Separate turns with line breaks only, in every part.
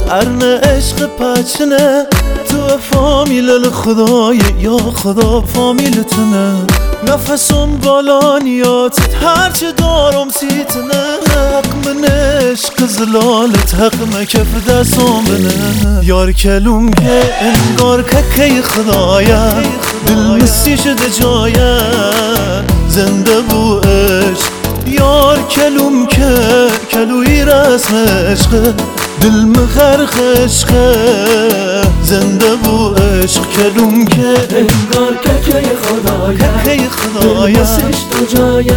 ارن عشق پچنه تو فامیل الخدای یا خدا فامیلتنه نفسم بالانیاتت هرچه دارم سیتنه حق من عشق زلالت حق مکف دستم بنه یار کلوم که انگار که خدایه دل مسی شده جایه زنده بو عشق یار کلوم که کلوی رسم عشقه دل مغرق عشقه زنده بو عشق کلوم که
انگار که خدایه مسیش تو جایه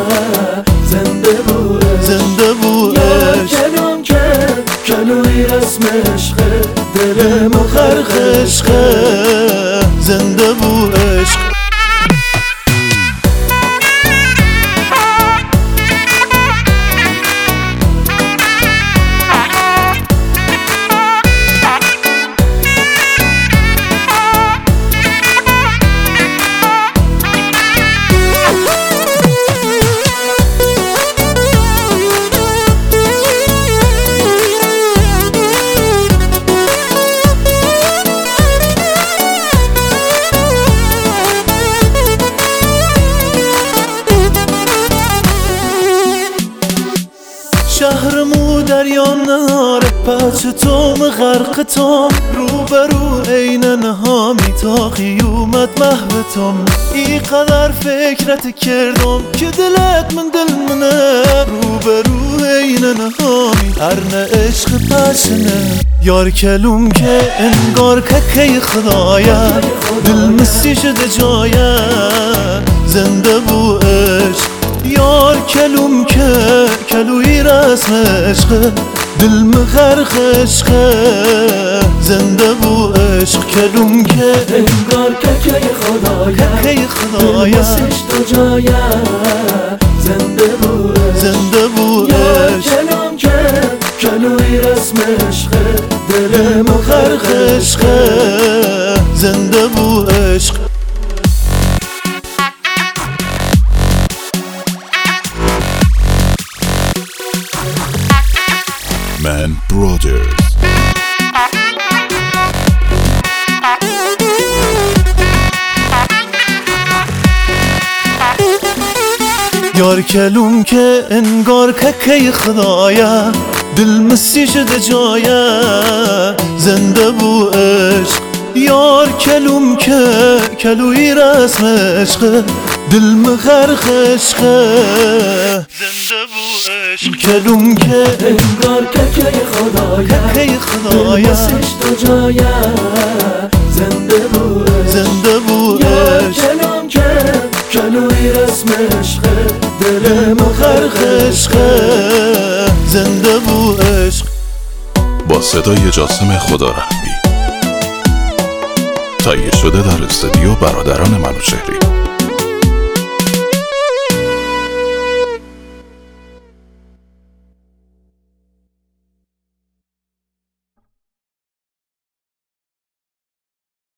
زنده بو عشق یار کلوم که کلوی رسم عشقه دل
مغرق عشقه زنده بو عشق شهرمو دریا ناره پچه توم غرق توم روبرو عین نهامی تا قیومت محوتم ای قدر فکرت کردم که دلت من دل منه روبرو عین نهامی ارن عشق پچنه یار کلوم که انگار که خدایه دل مسی شده جایه زنده بو عشق یار کلوم که کلوی رسم عشقه دل مغرق عشقه زنده بو عشق کلوم که
انگار که خدایه مسیش تو جایه زنده بو عشق یار کلوم که کلوی رسم عشقه دل
مغرق عشقه زنده بو عشق
Man Brothers.
یار کلوم که انگار که خدایه دل مسی شده جایه زنده بو عشق یار کلوم که کلوی رسم عشقه دل مغرق عشقه زنده بو عشق کلوم که
انگار که خدایه مسیش تو جایه زنده بو
عشق
کلوم که کلوی رسم عشقه دل
مغرق عشقه زنده بو عشق
با صدای جاسم خدارحمی تهیه شده در استودیو برادران منوچهری.